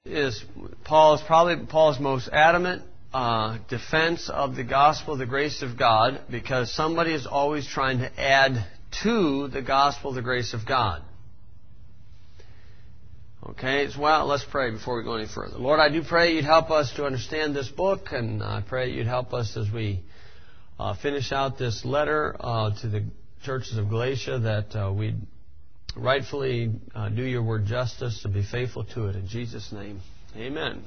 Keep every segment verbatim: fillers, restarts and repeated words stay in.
is Paul's probably Paul's most adamant uh, defense of the gospel of the grace of God, because somebody is always trying to add to the gospel of the grace of God. Okay, so well, let's pray before we go any further. Lord, I do pray you'd help us to understand this book, and I pray you'd help us as we uh, finish out this letter uh, to the churches of Galatia, that uh, we'd rightfully uh, do your word justice, to be faithful to it. In Jesus' name, amen.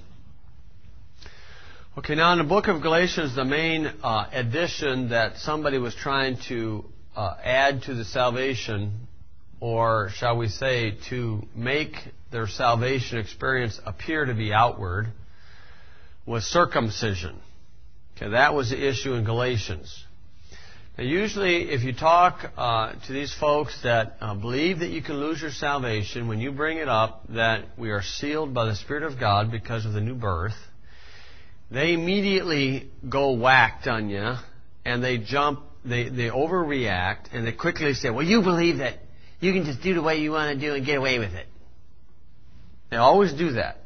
Okay, now in the book of Galatians, the main uh, addition that somebody was trying to uh, add to the salvation, or shall we say, to make their salvation experience appear to be outward, was circumcision. Okay, that was the issue in Galatians. Now, usually, if you talk uh, to these folks that uh, believe that you can lose your salvation, when you bring it up that we are sealed by the Spirit of God because of the new birth, they immediately go whacked on you, and they jump, they, they overreact, and they quickly say, well, you believe that you can just do the way you want to do and get away with it. They always do that.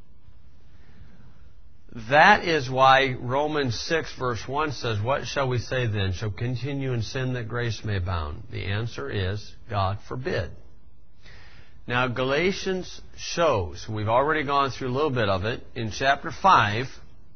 That is why Romans six verse one says, what shall we say then? Shall continue in sin that grace may abound? The answer is, God forbid. Now, Galatians shows, we've already gone through a little bit of it, in chapter five,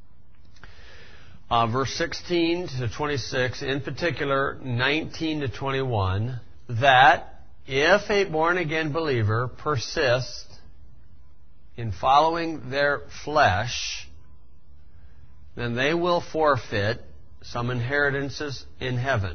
uh, verse sixteen to twenty-six, in particular nineteen to twenty-one, that if a born-again believer persists in following their flesh, then they will forfeit some inheritances in heaven.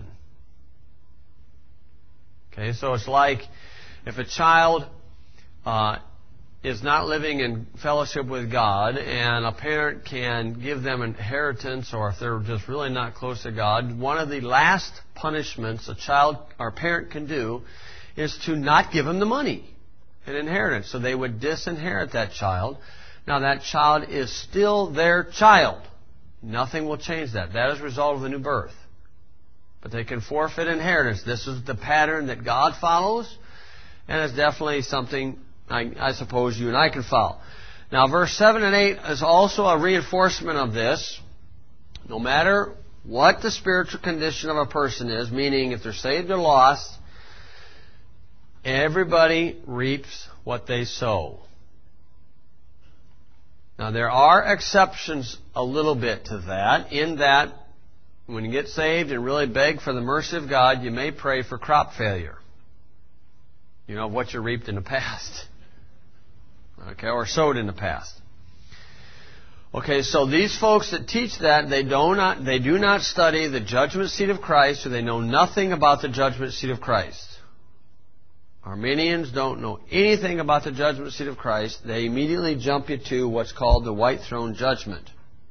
Okay, so it's like if a child uh, is not living in fellowship with God, and a parent can give them inheritance, or if they're just really not close to God, one of the last punishments a child or parent can do is to not give them the money, an inheritance. So they would disinherit that child. Now that child is still their child. Nothing will change that. That is a result of the new birth. But they can forfeit inheritance. This is the pattern that God follows, and it's definitely something I, I suppose you and I can follow. Now verse seven and eight is also a reinforcement of this. No matter what the spiritual condition of a person is, meaning if they're saved or lost, everybody reaps what they sow. Now, there are exceptions a little bit to that, in that when you get saved and really beg for the mercy of God, you may pray for crop failure. You know, what you reaped in the past. Okay, or sowed in the past. Okay, so these folks that teach that, they do not, they do not study the judgment seat of Christ, or they know nothing about the judgment seat of Christ. Arminians don't know anything about the judgment seat of Christ. They immediately jump you to what's called the white throne judgment.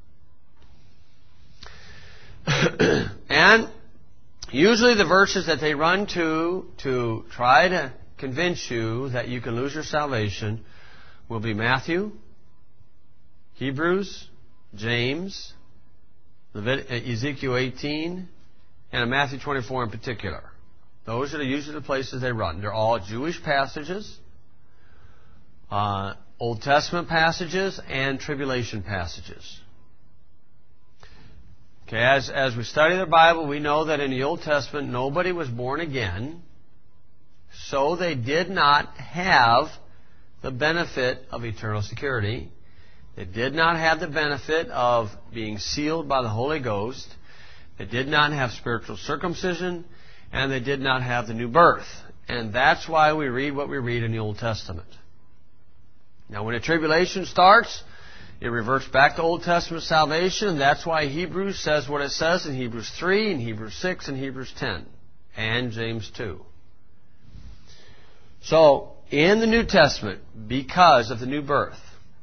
And usually the verses that they run to to try to convince you that you can lose your salvation will be Matthew, Hebrews, James, Ezekiel eighteen, and Matthew twenty-four in particular. Those are usually the places they run. They're all Jewish passages, uh, Old Testament passages, and tribulation passages. Okay, as, as we study the Bible, we know that in the Old Testament nobody was born again, so they did not have the benefit of eternal security. They did not have the benefit of being sealed by the Holy Ghost. They did not have spiritual circumcision. And they did not have the new birth. And that's why we read what we read in the Old Testament. Now, when the tribulation starts, it reverts back to Old Testament salvation. And that's why Hebrews says what it says in Hebrews three, and Hebrews six, and Hebrews ten, and James two. So, in the New Testament, because of the new birth,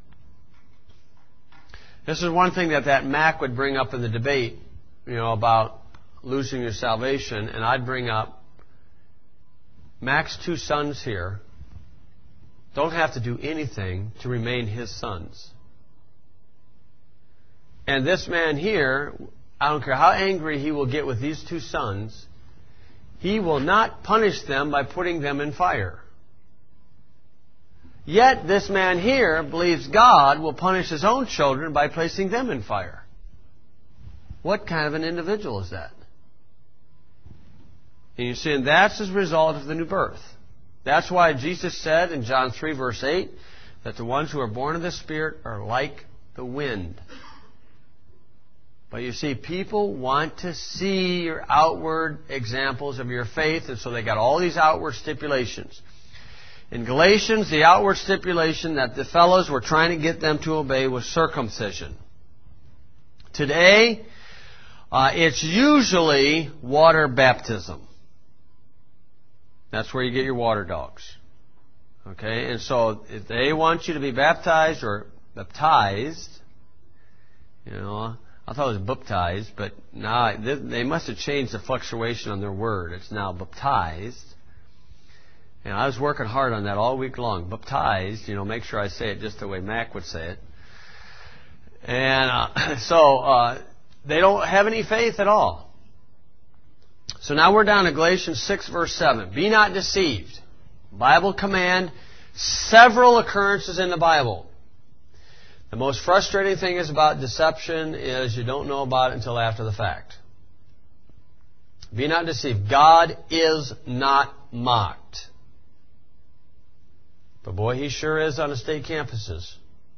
this is one thing that that Mac would bring up in the debate, you know, about losing your salvation, and I'd bring up Mac's two sons here don't have to do anything to remain his sons. And this man here, I don't care how angry he will get with these two sons, he will not punish them by putting them in fire. Yet this man here believes God will punish his own children by placing them in fire. What kind of an individual is that? And you see, and that's as a result of the new birth. That's why Jesus said in John three, verse eight, that the ones who are born of the Spirit are like the wind. But you see, people want to see your outward examples of your faith, and so they got all these outward stipulations. In Galatians, the outward stipulation that the fellows were trying to get them to obey was circumcision. Today, uh, it's usually water baptism. That's where you get your water dogs. Okay, and so if they want you to be baptized or baptized, you know, I thought it was baptized, but now they must have changed the fluctuation on their word. It's now baptized. And I was working hard on that all week long. Baptized, you know, make sure I say it just the way Mac would say it. And uh, so uh, they don't have any faith at all. So now we're down to Galatians six, verse seven. Be not deceived. Bible command, several occurrences in the Bible. The most frustrating thing is about deception is you don't know about it until after the fact. Be not deceived. God is not mocked. But boy, He sure is on the state campuses.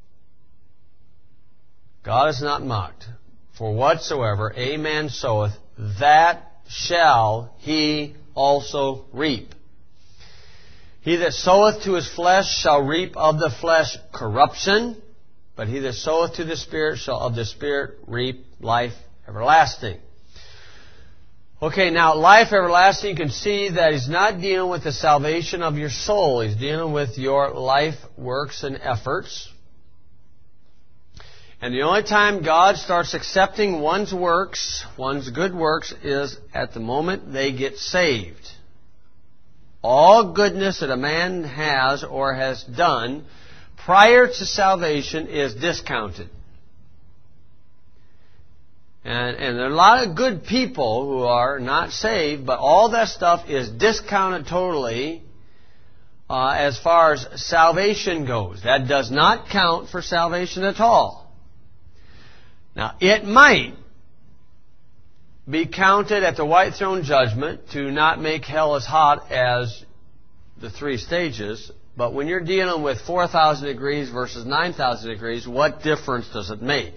God is not mocked. For whatsoever a man soweth, that shall he also reap. He that soweth to his flesh shall reap of the flesh corruption, but he that soweth to the Spirit shall of the Spirit reap life everlasting. Okay, now life everlasting, you can see that He's not dealing with the salvation of your soul. He's dealing with your life works and efforts. And the only time God starts accepting one's works, one's good works, is at the moment they get saved. All goodness that a man has or has done prior to salvation is discounted. And, and there are a lot of good people who are not saved, but all that stuff is discounted totally uh, as far as salvation goes. That does not count for salvation at all. Now, it might be counted at the white throne judgment to not make hell as hot as the three stages, but when you're dealing with four thousand degrees versus nine thousand degrees, what difference does it make?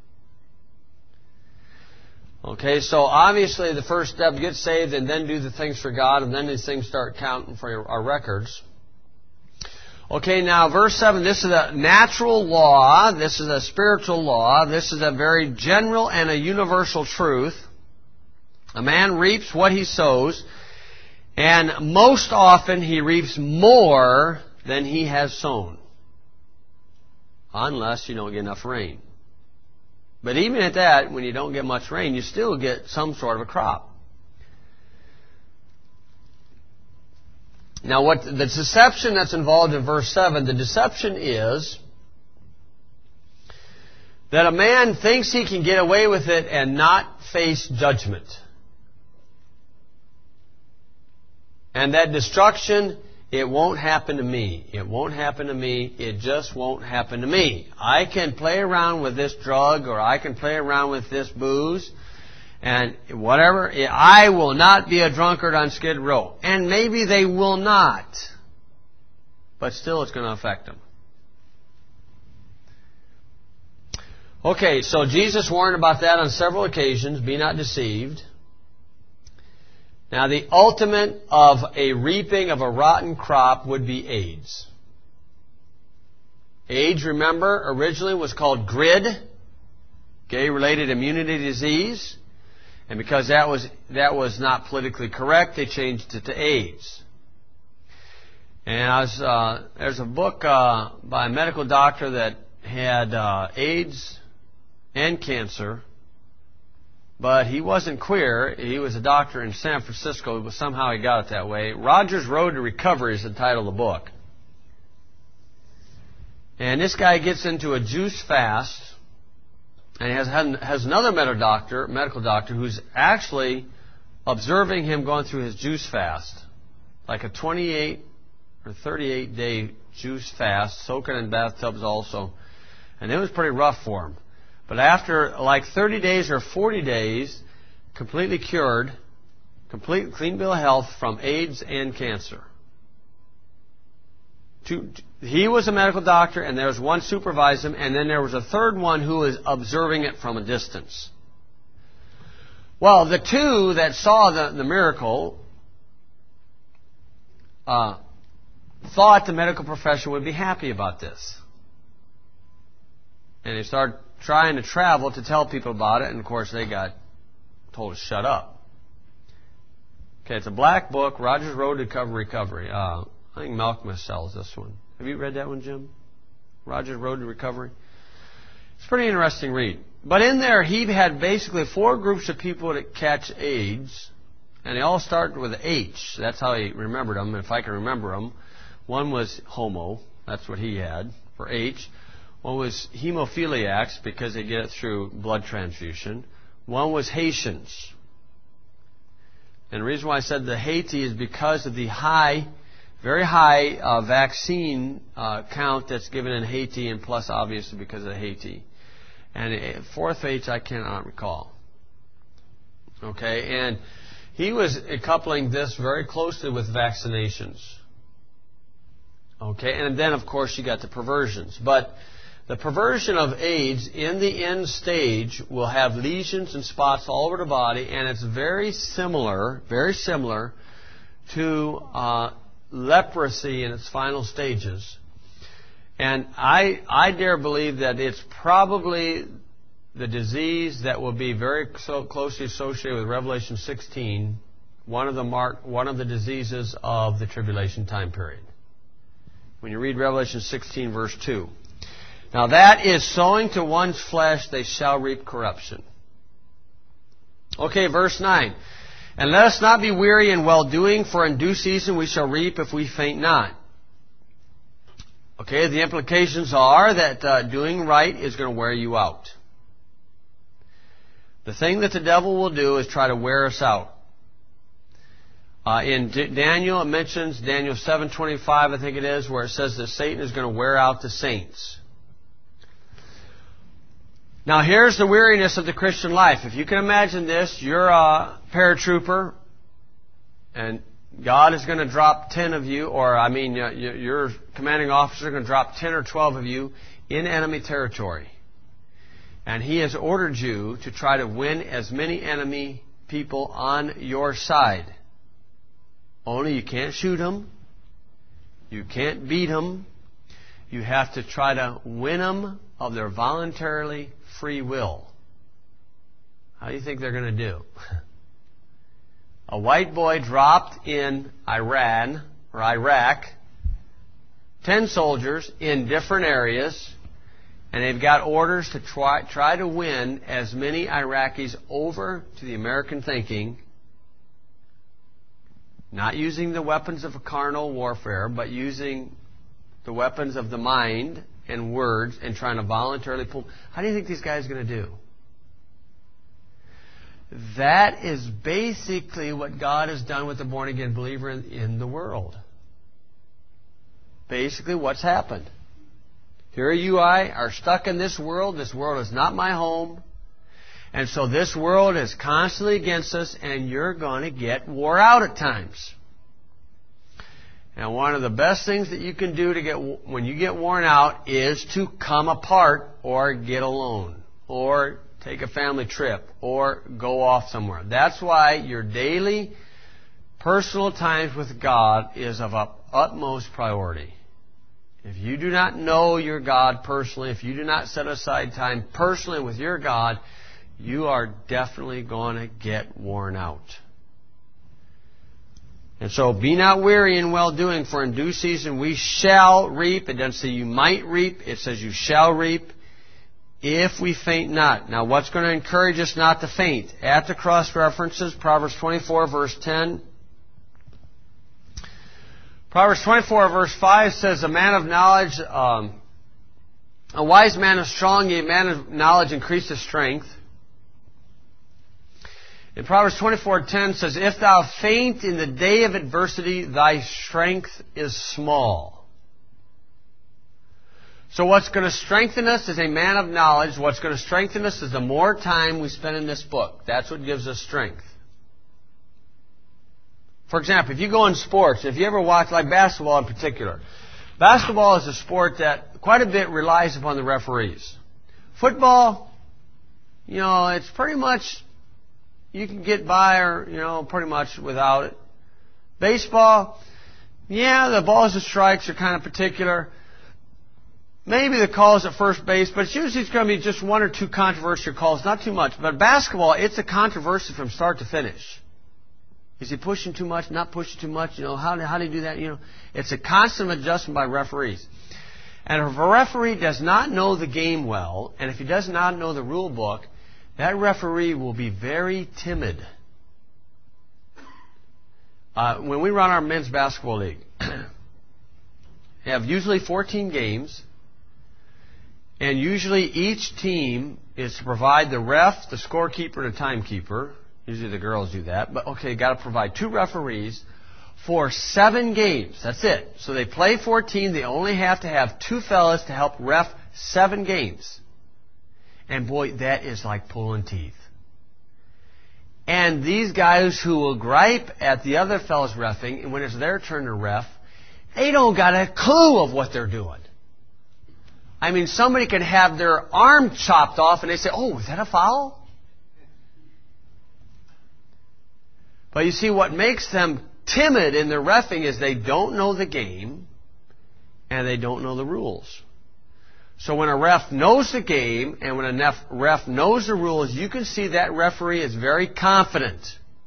Okay, so obviously the first step, get saved and then do the things for God, and then these things start counting for your, our records. Okay, now verse seven, this is a natural law, this is a spiritual law, this is a very general and a universal truth. A man reaps what he sows, and most often he reaps more than he has sown. Unless you don't get enough rain. But even at that, when you don't get much rain, you still get some sort of a crop. Now, what the deception that's involved in verse seven, the deception is that a man thinks he can get away with it and not face judgment. And that destruction, it won't happen to me. It won't happen to me. It just won't happen to me. I can play around with this drug, or I can play around with this booze, and whatever. I will not be a drunkard on Skid Row. And maybe they will not. But still it's going to affect them. Okay, so Jesus warned about that on several occasions. Be not deceived. Now, the ultimate of a reaping of a rotten crop would be AIDS. AIDS, remember, originally was called G R I D, gay-related immunity disease. And because that was that was not politically correct, they changed it to AIDS. And I was, uh, there's a book uh, by a medical doctor that had uh, AIDS and cancer. But he wasn't queer. He was a doctor in San Francisco, but somehow he got it that way. Roger's Road to Recovery is the title of the book. And this guy gets into a juice fast, and he has, has another medical doctor, medical doctor who's actually observing him going through his juice fast, like a twenty-eight or thirty-eight day juice fast, soaking in bathtubs also. And it was pretty rough for him. But after like thirty days or forty days, completely cured, complete clean bill of health from AIDS and cancer. Two, he was a medical doctor, and there was one supervising him, and then there was a third one who was observing it from a distance. Well, the two that saw the, the miracle uh, thought the medical profession would be happy about this. And they started trying to travel to tell people about it, and of course they got told to shut up. Okay, it's a black book, Rogers Road to Cover Recovery. Uh, I think Malcolm sells this one. Have you read that one, Jim? Rogers Road to Recovery? It's a pretty interesting read. But in there, he had basically four groups of people that catch AIDS, and they all start with H. That's how he remembered them, if I can remember them. One was homo. That's what he had for H. One was hemophiliacs, because they get it through blood transfusion. One was Haitians. And the reason why I said the Haiti is because of the high, very high uh, vaccine uh, count that's given in Haiti, and plus obviously because of Haiti. And uh, fourth H I cannot recall. Okay, and he was coupling this very closely with vaccinations. Okay, and then of course you got the perversions. But the perversion of AIDS in the end stage will have lesions and spots all over the body, and it's very similar, very similar to uh, leprosy in its final stages. And I, I dare believe that it's probably the disease that will be very so closely associated with Revelation sixteen, one of the mark, one of the diseases of the tribulation time period. When you read Revelation sixteen, verse two. Now that is sowing to one's flesh, they shall reap corruption. Okay, verse nine. And let us not be weary in well-doing, for in due season we shall reap if we faint not. Okay, the implications are that uh, doing right is going to wear you out. The thing that the devil will do is try to wear us out. Uh, in D- Daniel, it mentions Daniel seven twenty-five, I think it is, where it says that Satan is going to wear out the saints. Now here's the weariness of the Christian life. If you can imagine this, you're a paratrooper, and God is going to drop ten of you, or I mean, your commanding officer is going to drop ten or twelve of you in enemy territory. And he has ordered you to try to win as many enemy people on your side. Only you can't shoot them. You can't beat them. You have to try to win them of their voluntarily free will. How do you think they're going to do? A white boy dropped in Iran or Iraq, ten soldiers in different areas, and they've got orders to try, try to win as many Iraqis over to the American thinking, not using the weapons of carnal warfare, but using the weapons of the mind and words, and trying to voluntarily pull. How do you think these guys are going to do? That is basically what God has done with the born-again believer in, in the world. Basically what's happened. Here you I are stuck in this world. This world is not my home. And so this world is constantly against us, and you're going to get wore out at times. And one of the best things that you can do to get when you get worn out is to come apart or get alone or take a family trip or go off somewhere. That's why your daily personal times with God is of utmost priority. If you do not know your God personally, if you do not set aside time personally with your God, you are definitely going to get worn out. And so, be not weary in well-doing, for in due season we shall reap. It doesn't say you might reap. It says you shall reap if we faint not. Now, what's going to encourage us not to faint? At the cross references, Proverbs twenty-four, verse ten. Proverbs twenty-four, verse five says, a man of knowledge, um, a wise man is strong, a man of knowledge increases strength. And Proverbs twenty-four ten says, if thou faint in the day of adversity, thy strength is small. So what's going to strengthen us is a man of knowledge. What's going to strengthen us is the more time we spend in this book. That's what gives us strength. For example, if you go in sports, if you ever watch, like basketball in particular, basketball is a sport that quite a bit relies upon the referees. Football, you know, it's pretty much, you can get by or, you know, pretty much without it. Baseball, yeah, the balls and strikes are kind of particular. Maybe the calls at first base, but it's usually it's going to be just one or two controversial calls, not too much. But basketball, it's a controversy from start to finish. Is he pushing too much, not pushing too much? You know, how, how do you do that? You know, it's a constant adjustment by referees. And if a referee does not know the game well, and if he does not know the rule book, that referee will be very timid. Uh, when we run our men's basketball league, we have usually fourteen games, and usually each team is to provide the ref, the scorekeeper, and a timekeeper. Usually the girls do that. But, okay, got to provide two referees for seven games. That's it. So they play fourteen. They only have to have two fellas to help ref seven games. And, boy, that is like pulling teeth. And these guys who will gripe at the other fellas reffing, and when it's their turn to ref, they don't got a clue of what they're doing. I mean, somebody can have their arm chopped off, and they say, oh, is that a foul? But you see, what makes them timid in their reffing is they don't know the game and they don't know the rules. So when a ref knows the game and when a ref knows the rules, you can see that referee is very confident.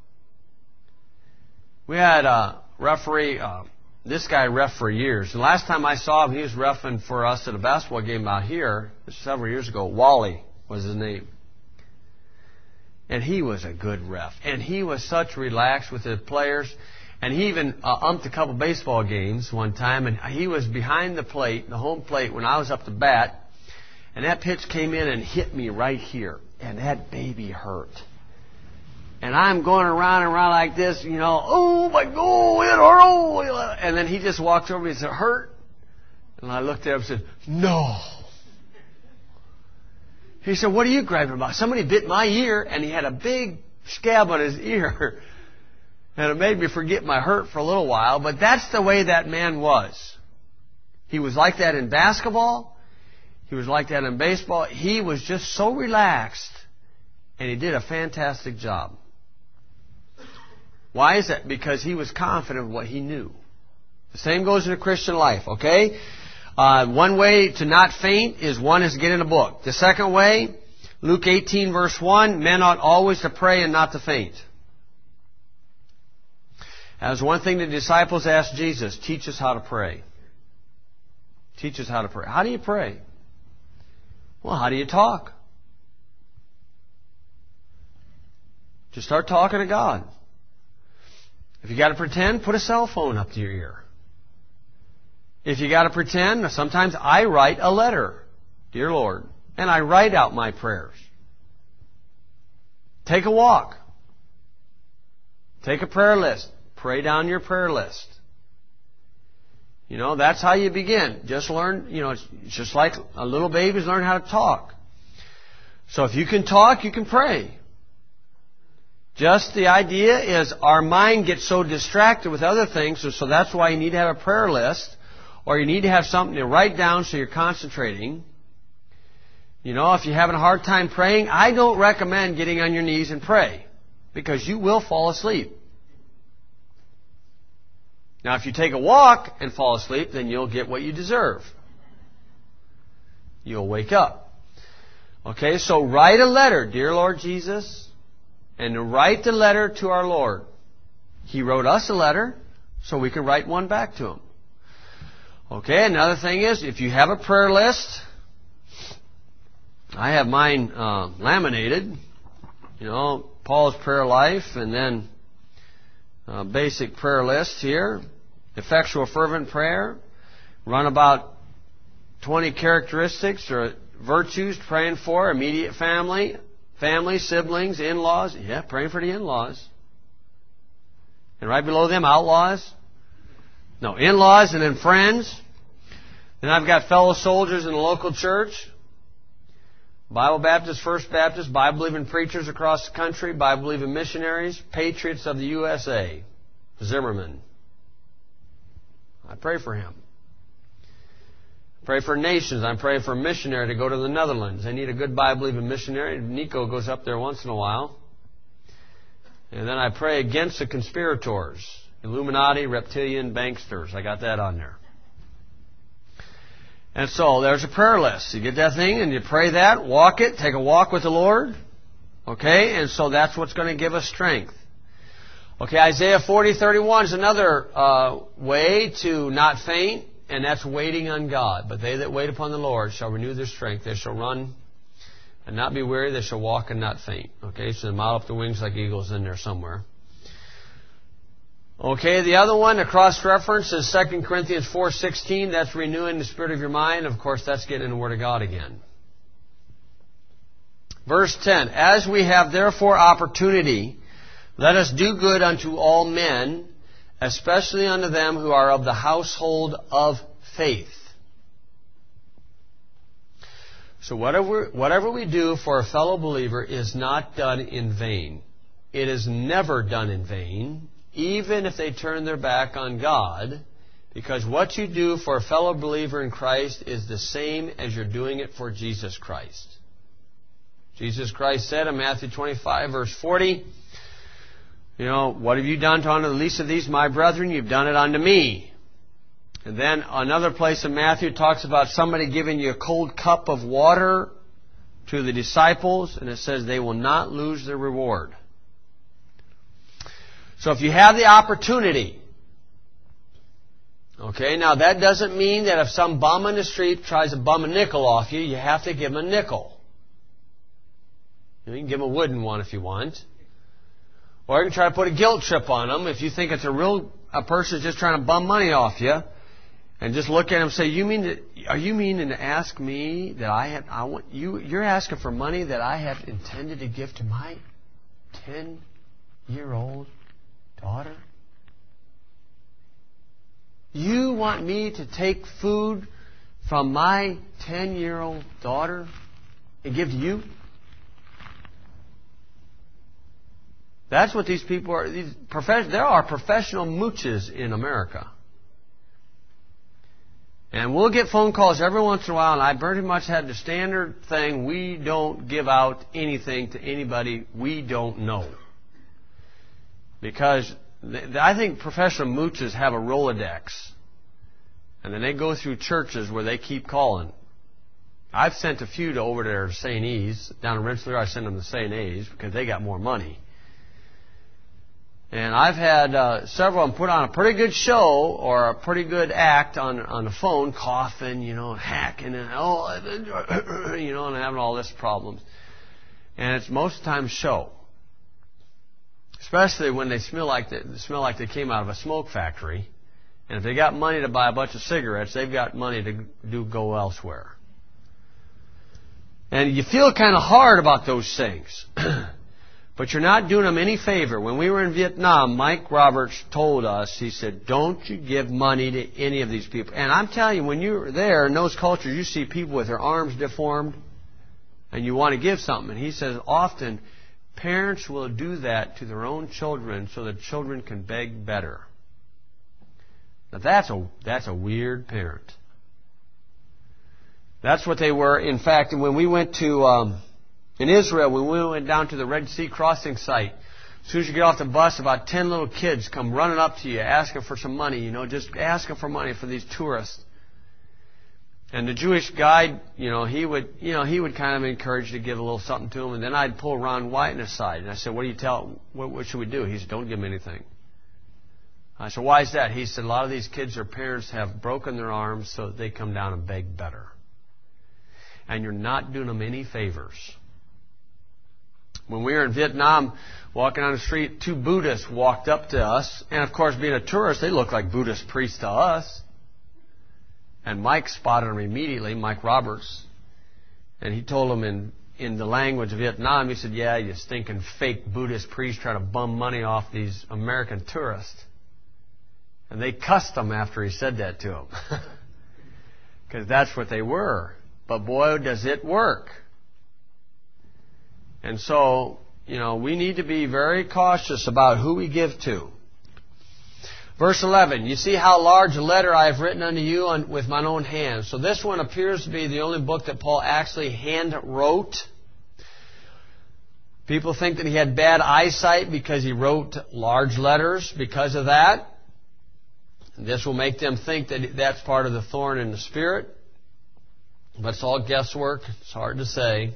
We had a referee, uh, this guy ref for years. The last time I saw him, he was reffing for us at a basketball game out here several years ago. Wally was his name. And he was a good ref. And he was such relaxed with the players. And he even uh, umped a couple baseball games one time. And he was behind the plate, the home plate, when I was up to bat. And that pitch came in and hit me right here. And that baby hurt. And I'm going around and around like this, you know, oh my God, it hurt. Oh. And then he just walks over and said, hurt? And I looked at him and said, no. He said, what are you griping about? Somebody bit my ear, and he had a big scab on his ear. And it made me forget my hurt for a little while, but that's the way that man was. He was like that in basketball. He was like that in baseball. He was just so relaxed, and he did a fantastic job. Why is that? Because he was confident of what he knew. The same goes in the Christian life, okay? Uh, one way to not faint is one is to get in a book. The second way, Luke eighteen verse one, men ought always to pray and not to faint. That was one thing the disciples asked Jesus, teach us how to pray. Teach us how to pray. How do you pray? Well, how do you talk? Just start talking to God. If you got to pretend, put a cell phone up to your ear. If you got to pretend, sometimes I write a letter, dear Lord, and I write out my prayers. Take a walk. Take a prayer list. Pray down your prayer list. You know, that's how you begin. Just learn, you know, it's just like a little baby's learn how to talk. So if you can talk, you can pray. Just the idea is our mind gets so distracted with other things, so, so that's why you need to have a prayer list. Or you need to have something to write down so you're concentrating. You know, if you're having a hard time praying, I don't recommend getting on your knees and pray. Because you will fall asleep. Now, if you take a walk and fall asleep, then you'll get what you deserve. You'll wake up. Okay, so write a letter, dear Lord Jesus. And write the letter to our Lord. He wrote us a letter, so we can write one back to Him. Okay, another thing is, if you have a prayer list, I have mine uh, laminated, you know, Paul's prayer life, and then uh, basic prayer list here, effectual fervent prayer, run about twenty characteristics or virtues praying for immediate family, family, siblings, in-laws, yeah, praying for the in-laws. And right below them, outlaws. No, in-laws and then friends. Then I've got fellow soldiers in the local church, Bible Baptist, First Baptist, Bible-believing preachers across the country, Bible-believing missionaries, patriots of the U S A, Zimmerman. I pray for him. Pray for nations. I'm praying for a missionary to go to the Netherlands. They need a good Bible-believing missionary. Nico goes up there once in a while. And then I pray against the conspirators, Illuminati, reptilian, banksters. I got that on there. And so there's a prayer list. You get that thing and you pray that, walk it, take a walk with the Lord. Okay? And so that's what's going to give us strength. Okay, Isaiah forty thirty-one is another uh, way to not faint, and that's waiting on God. But they that wait upon the Lord shall renew their strength. They shall run and not be weary. They shall walk and not faint. Okay, so they mount up the wings like eagles in there somewhere. Okay, the other one, the cross-reference is Second Corinthians four sixteen. That's renewing the spirit of your mind. Of course, that's getting in the Word of God again. Verse ten, as we have therefore opportunity, let us do good unto all men, especially unto them who are of the household of faith. So whatever, whatever we do for a fellow believer is not done in vain. It is never done in vain, even if they turn their back on God, because what you do for a fellow believer in Christ is the same as you're doing it for Jesus Christ. Jesus Christ said in Matthew twenty-five, verse forty, you know, what have you done to unto the least of these, my brethren? You've done it unto me. And then another place in Matthew talks about somebody giving you a cold cup of water to the disciples, and it says they will not lose their reward. So if you have the opportunity, okay, now that doesn't mean that if some bum on the street tries to bum a nickel off you, you have to give him a nickel. You can give him a wooden one if you want. Or you can try to put a guilt trip on them if you think it's a real a person just trying to bum money off you, and just look at him and say, "You mean to, are you meaning to ask me that I have I want you? You're asking for money that I have intended to give to my ten-year-old daughter? You want me to take food from my ten-year-old daughter and give to you?" That's what these people are. These profession, there are professional mooches in America. And we'll get phone calls every once in a while, and I pretty much had the standard thing, we don't give out anything to anybody we don't know. Because I think professional mooches have a Rolodex. And then they go through churches where they keep calling. I've sent a few to over there to Saint E's. Down in Rensselaer, I sent them to Saint A's because they got more money. And I've had uh, several of them put on a pretty good show or a pretty good act on on the phone, coughing, you know, and hacking, and oh, you know, and having all this problems. And it's most of the time show, especially when they smell like they, they smell like they came out of a smoke factory. And if they got money to buy a bunch of cigarettes, they've got money to do go elsewhere. And you feel kind of hard about those things. But you're not doing them any favor. When we were in Vietnam, Mike Roberts told us, he said, don't you give money to any of these people. And I'm telling you, when you're there in those cultures, you see people with their arms deformed, and you want to give something. And he says, often, parents will do that to their own children so that children can beg better. Now that's a, that's a weird parent. That's what they were. In fact, when we went to... Um, In Israel, when we went down to the Red Sea crossing site, as soon as you get off the bus, about ten little kids come running up to you asking for some money, you know, just asking for money for these tourists. And the Jewish guide, you know, he would, you know, he would kind of encourage to give a little something to them. And then I'd pull Ron Whiten aside, and I said, what do you tell, what, what should we do? He said, don't give them anything. I said, why is that? He said, a lot of these kids, their parents have broken their arms so that they come down and beg better. And you're not doing them any favors. When we were in Vietnam, walking on the street, two Buddhists walked up to us. And, of course, being a tourist, they looked like Buddhist priests to us. And Mike spotted them immediately, Mike Roberts. And he told them in, in the language of Vietnam, he said, yeah, you stinking fake Buddhist priests trying to bum money off these American tourists. And they cussed him after he said that to them. Because that's what they were. But boy, does it work. And so, you know, we need to be very cautious about who we give to. Verse eleven, you see how large a letter I have written unto you on, with mine own hand. So this one appears to be the only book that Paul actually hand wrote. People think that he had bad eyesight because he wrote large letters because of that. This will make them think that that's part of the thorn in the Spirit. But it's all guesswork. It's hard to say.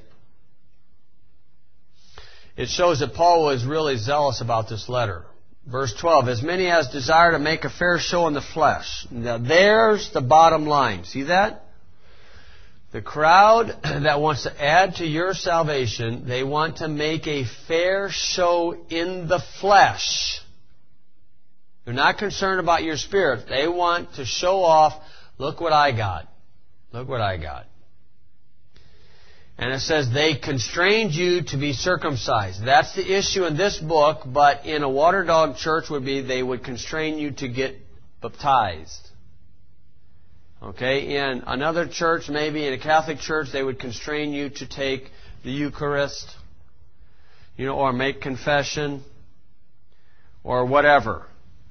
It shows that Paul was really zealous about this letter. Verse twelve, as many as desire to make a fair show in the flesh. Now there's the bottom line. See that? The crowd that wants to add to your salvation, they want to make a fair show in the flesh. They're not concerned about your spirit. They want to show off, look what I got. Look what I got. And it says, they constrained you to be circumcised. That's the issue in this book, but in a water dog church would be they would constrain you to get baptized. Okay? In another church, maybe in a Catholic church, they would constrain you to take the Eucharist, you know, or make confession, or whatever.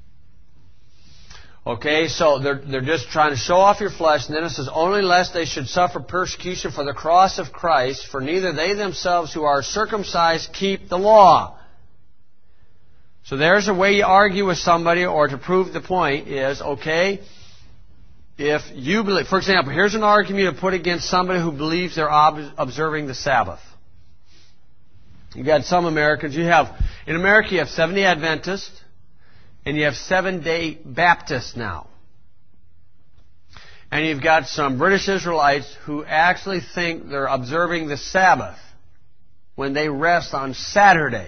Okay, so they're, they're just trying to show off your flesh. And then it says, only lest they should suffer persecution for the cross of Christ, for neither they themselves who are circumcised keep the law. So there's a way you argue with somebody or to prove the point is, okay, if you believe, for example, here's an argument to put against somebody who believes they're ob- observing the Sabbath. You've got some Americans, you have, in America you have Seventh-day Adventists, and you have Seventh-day Baptists now. And you've got some British Israelites who actually think they're observing the Sabbath when they rest on Saturday,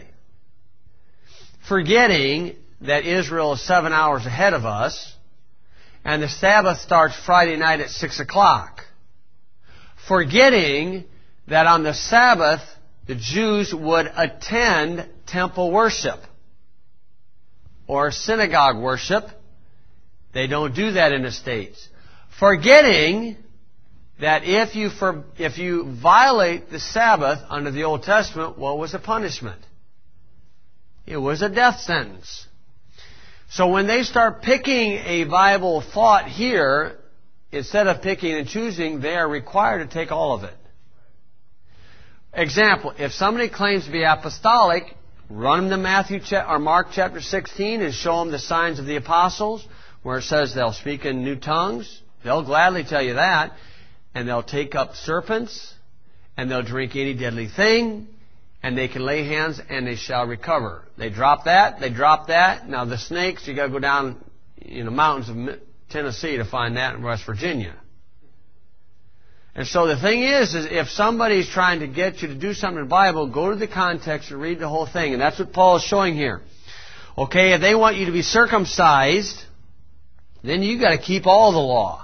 forgetting that Israel is seven hours ahead of us, and the Sabbath starts Friday night at six o'clock. Forgetting that on the Sabbath, the Jews would attend temple worship or synagogue worship. They don't do that in the States. Forgetting that if you for, if you violate the Sabbath under the Old Testament, what was the punishment? It was a death sentence. So when they start picking a Bible thought here, instead of picking and choosing, they are required to take all of it. Example, if somebody claims to be apostolic, run them to Matthew or Mark chapter sixteen and show them the signs of the apostles, where it says they'll speak in new tongues. They'll gladly tell you that. And they'll take up serpents, and they'll drink any deadly thing, and they can lay hands, and they shall recover. They drop that, they drop that. Now the snakes, you got to go down in the mountains of Tennessee to find that in West Virginia. And so the thing is, is if somebody's trying to get you to do something in the Bible, go to the context and read the whole thing. And that's what Paul is showing here. Okay, if they want you to be circumcised, then you got to keep all the law.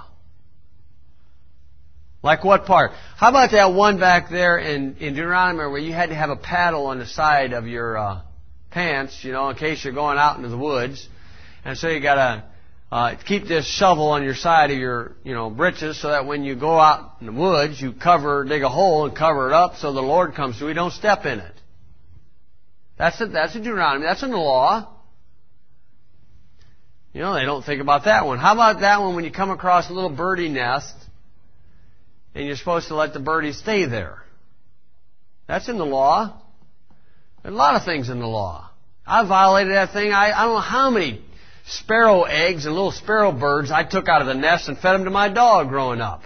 Like what part? How about that one back there in, in Deuteronomy where you had to have a paddle on the side of your uh, pants, you know, in case you're going out into the woods. And so you got to uh, keep this shovel on your side of your, you know, breeches so that when you go out in the woods, you cover, dig a hole and cover it up so the Lord comes through. You don't step in it. That's a, that's a Deuteronomy. That's in the law. You know, they don't think about that one. How about that one when you come across a little birdie nest and you're supposed to let the birdie stay there? That's in the law. There's a lot of things in the law. I violated that thing. I, I don't know how many sparrow eggs and little sparrow birds I took out of the nest and fed them to my dog growing up.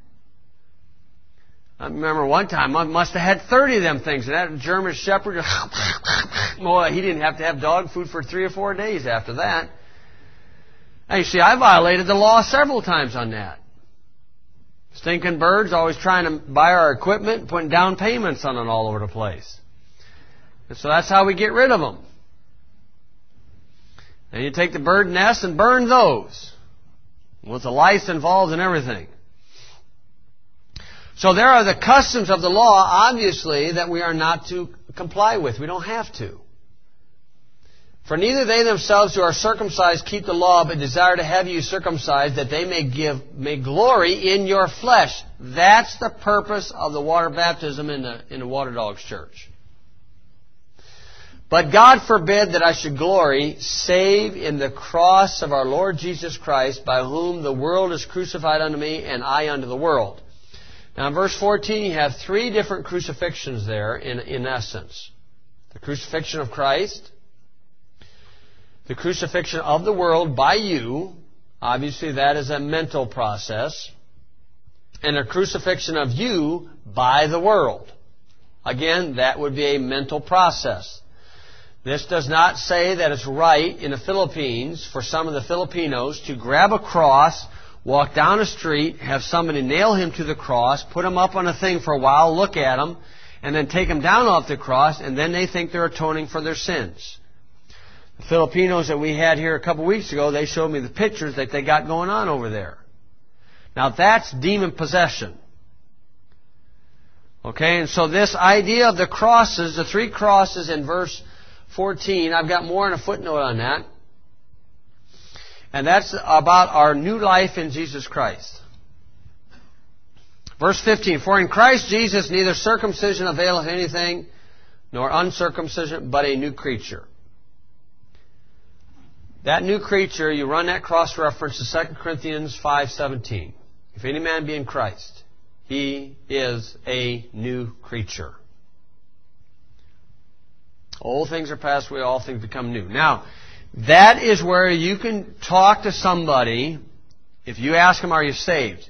I remember one time I must have had thirty of them things, and that German shepherd, boy, he didn't have to have dog food for three or four days after that. And you see, I violated the law several times on that. Stinking birds, always trying to buy our equipment and putting down payments on it all over the place. And so that's how we get rid of them. And you take the bird nests and burn those. With the lice involved and everything. So there are the customs of the law, obviously, that we are not to comply with. We don't have to. For neither they themselves who are circumcised keep the law, but desire to have you circumcised, that they may give may glory in your flesh. That's the purpose of the water baptism in the in the Water Dogs Church. But God forbid that I should glory, save in the cross of our Lord Jesus Christ, by whom the world is crucified unto me, and I unto the world. Now in verse fourteen, you have three different crucifixions there, in, in essence. The crucifixion of Christ, the crucifixion of the world by you, obviously that is a mental process, and a crucifixion of you by the world. Again, that would be a mental process. This does not say that it's right in the Philippines for some of the Filipinos to grab a cross, walk down a street, have somebody nail him to the cross, put him up on a thing for a while, look at him, and then take him down off the cross, and then they think they're atoning for their sins. The Filipinos that we had here a couple weeks ago, they showed me the pictures that they got going on over there. Now that's demon possession. Okay, and so this idea of the crosses, the three crosses in verse fourteen, I've got more in a footnote on that. And that's about our new life in Jesus Christ. Verse fifteen, for in Christ Jesus neither circumcision availeth anything, nor uncircumcision, but a new creature. That new creature, you run that cross-reference to Second Corinthians five seventeen. If any man be in Christ, he is a new creature. Old things are passed away, all things become new. Now, that is where you can talk to somebody if you ask them, are you saved?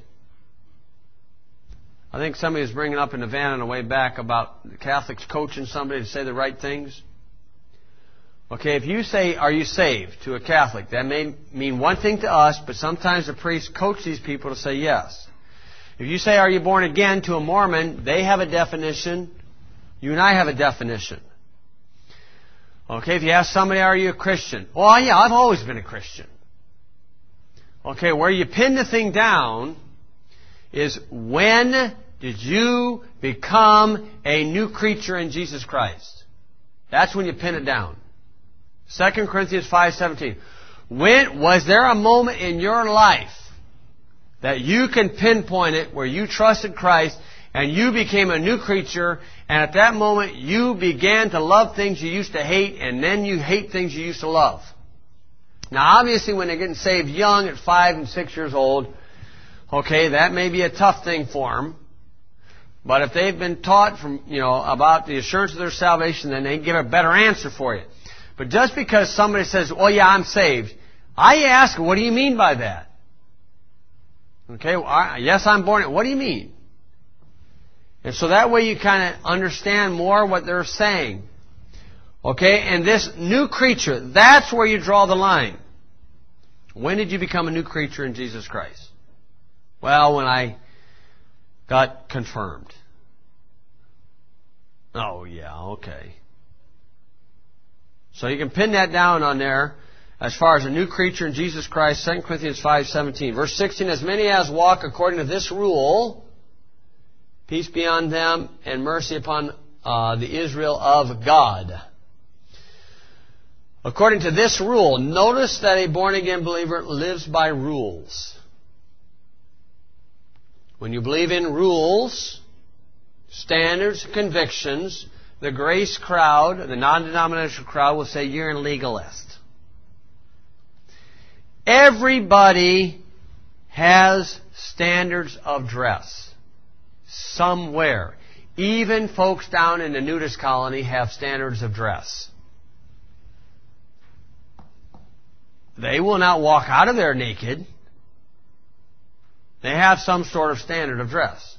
I think somebody was bringing up in the van on the way back about the Catholics coaching somebody to say the right things. Okay, if you say, are you saved, to a Catholic, that may mean one thing to us, but sometimes the priests coach these people to say yes. If you say, are you born again, to a Mormon, they have a definition. You and I have a definition. Okay, if you ask somebody, are you a Christian? Well, yeah, I've always been a Christian. Okay, where you pin the thing down is, when did you become a new creature in Jesus Christ? That's when you pin it down. Second Corinthians five seventeen. When was there a moment in your life that you can pinpoint it where you trusted Christ and you became a new creature, and at that moment you began to love things you used to hate, and then you hate things you used to love? Now obviously when they're getting saved young at five and six years old, okay, that may be a tough thing for them. But if they've been taught from, you know, about the assurance of their salvation, then they give a better answer for you. But just because somebody says, oh yeah, I'm saved, I ask, what do you mean by that? Okay, well, I, yes, I'm born. What do you mean? And so that way you kind of understand more what they're saying. Okay, and this new creature, that's where you draw the line. When did you become a new creature in Jesus Christ? Well, when I got confirmed. Oh, yeah, okay. So you can pin that down on there as far as a new creature in Jesus Christ, Second Corinthians five seventeen. Verse sixteen, as many as walk according to this rule, peace be on them and mercy upon uh, the Israel of God. According to this rule, notice that a born-again believer lives by rules. When you believe in rules, standards, convictions, the grace crowd, the non-denominational crowd, will say you're a legalist. Everybody has standards of dress somewhere. Even folks down in the nudist colony have standards of dress. They will not walk out of there naked. They have some sort of standard of dress.